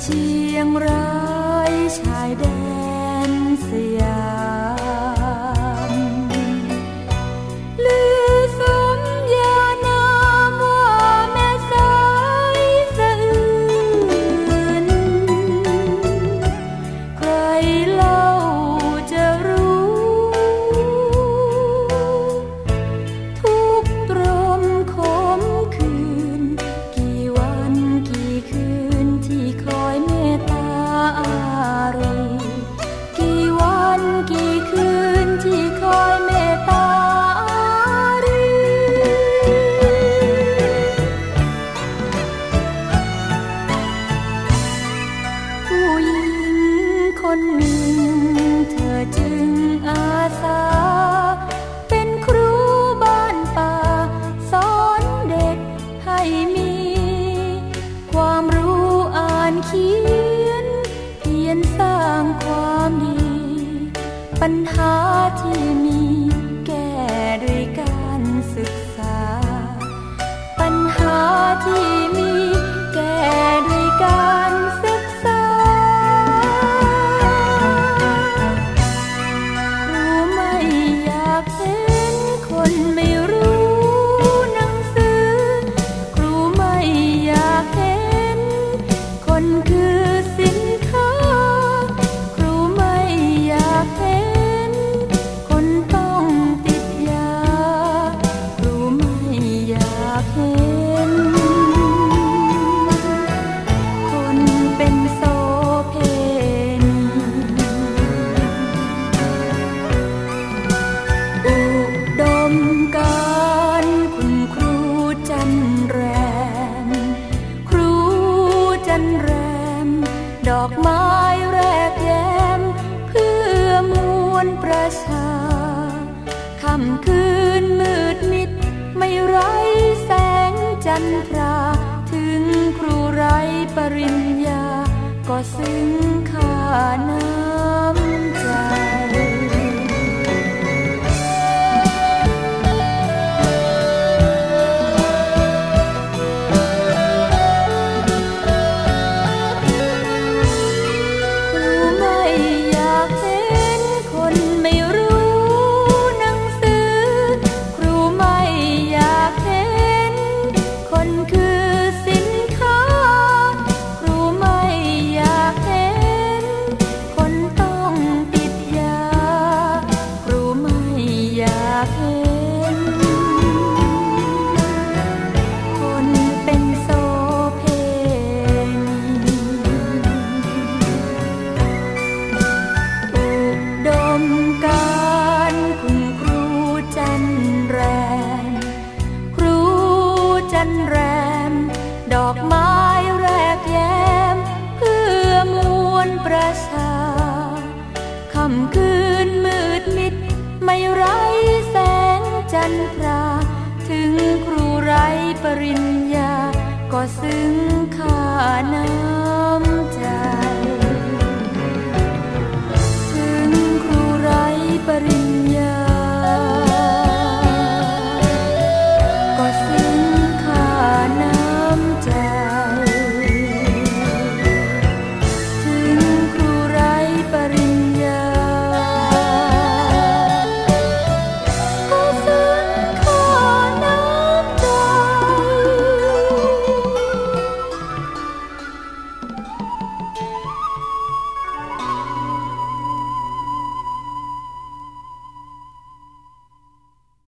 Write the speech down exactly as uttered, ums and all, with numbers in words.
เชียงรายชายแดนสยามลือสมญานามว่าแม่สายสะอื่นใครเล่าจะรู้ทุกตรมขมคืนกี่วันกี่คืนที่คอยเมตตาอารีกี่วันกี่คืนที่คอยเมตตาอารีผู้หญิงคนหนึ่งเธอจึงอาสาเป็นครูบ้านป่าสอนเด็กให้มีความรู้อ่านเขียนเพียรสร้างความดีปัญหาที่มีแก้ด้วยการศึกษาปัญหาที่มีแก้ด้วยการศึกษาครูไม่อยากเห็นคนไม่รู้หนังสือครูไม่อยากเห็นคนคือสินค้าครูไม่อยากเห็นคนต้องติดยาครูไม่อยากเห็นคนเป็นโสเพณีอุดมการณ์คุณครูจันแรมครูจันแรมดอกไม้แรกแย้มเพื่อมวลประชาค่ำคืนมืดมิดไม่ไร้แสงจันทราถึงครูไร้ปริญญาก็ซึ้งค่าน้ำใจครูไม่อยากเห็นคนไม่รู้หนังสือครูไม่อยากเห็นคนคือสินค้าครูไม่อยากเห็นคนต้องติดยาครูไม่อยากเห็นคนเป็นโสเพณีอุดมการณ์คุณครูจันแรมครูจันแรมดอกไม้แรกแย้มเพื่อมวลประชาค่ำคืนมืดมิดไม่ไร้แสงจันทราถึงครูไร้ปริญญาก็ซึ้งค่าน้ำ